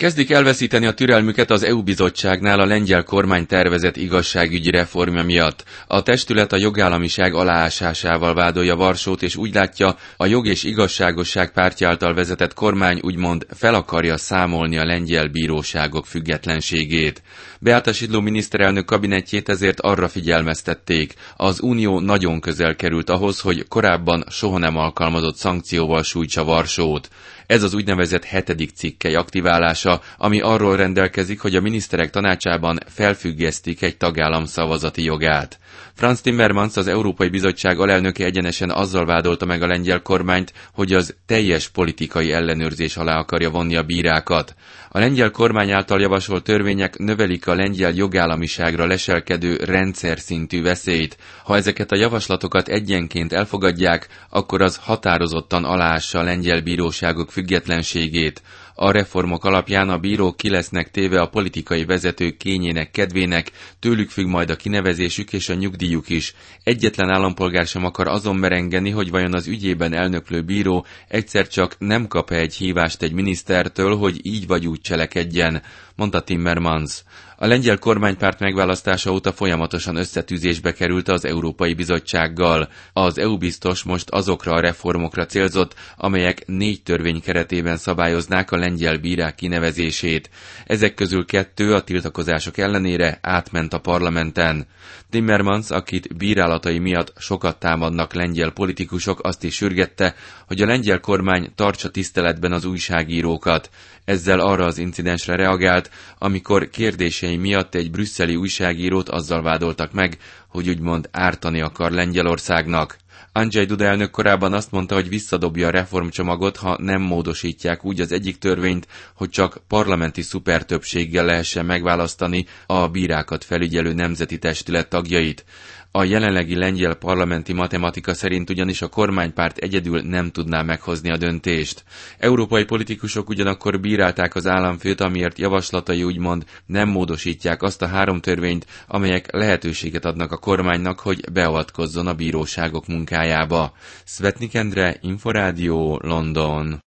Kezdik elveszíteni a türelmüket az EU bizottságnál a lengyel kormány tervezett igazságügyi reformja miatt. A testület a jogállamiság aláásásával vádolja Varsót, és úgy látja, a Jog és Igazságosság pártja által vezetett kormány úgymond fel akarja számolni a lengyel bíróságok függetlenségét. Beáta Szidló miniszterelnök kabinetjét ezért arra figyelmeztették, az Unió nagyon közel került ahhoz, hogy korábban soha nem alkalmazott szankcióval sújtsa Varsót. Ez az úgynevezett 7. cikkely aktiválása, ami arról rendelkezik, hogy a miniszterek tanácsában felfüggesztik egy tagállam szavazati jogát. Franz Timmermans, az Európai Bizottság alelnöke egyenesen azzal vádolta meg a lengyel kormányt, hogy az teljes politikai ellenőrzés alá akarja vonni a bírákat. A lengyel kormány által javasolt törvények növelik a lengyel jogállamiságra leselkedő rendszer szintű veszélyt. Ha ezeket a javaslatokat egyenként elfogadják, akkor az határozottan aláássa a lengyel bíróságok függetlenségét. A reformok alapján a bírók ki lesznek téve a politikai vezetők kényének kedvének, tőlük függ majd a kinevezésük és a nyugdíjuk is. Egyetlen állampolgár sem akar azon merengeni, hogy vajon az ügyében elnöklő bíró egyszer csak nem kap-e egy hívást egy minisztertől, hogy így vagy úgy cselekedjen, mondta Timmermans. A lengyel kormánypárt megválasztása óta folyamatosan összetűzésbe került az Európai Bizottsággal. Az EU biztos most azokra a reformokra célzott, amelyek 4 törvény keretében szabályoznák a lengyel bírák kinevezését. Ezek közül 2 a tiltakozások ellenére átment a parlamenten. Timmermans, akit bírálatai miatt sokat támadnak lengyel politikusok, azt is sürgette, hogy a lengyel kormány tartsa tiszteletben az újságírókat. Ezzel arra az incidensre reagált, amikor kérdései miatt egy brüsszeli újságírót azzal vádoltak meg, hogy úgymond ártani akar Lengyelországnak. Andrzej Duda elnök korábban azt mondta, hogy visszadobja a reformcsomagot, ha nem módosítják úgy az egyik törvényt, hogy csak parlamenti szupertöbbséggel lehessen megválasztani a bírákat felügyelő nemzeti testület tagjait. A jelenlegi lengyel parlamenti matematika szerint ugyanis a kormánypárt egyedül nem tudná meghozni a döntést. Európai politikusok ugyanakkor bírálták az államfőt, amiért javaslatai úgymond nem módosítják azt a 3 törvényt, amelyek lehetőséget adnak a kormánynak, hogy beavatkozzon a bíróságok munkájába. Szvetnik Endre, Inforádió, London.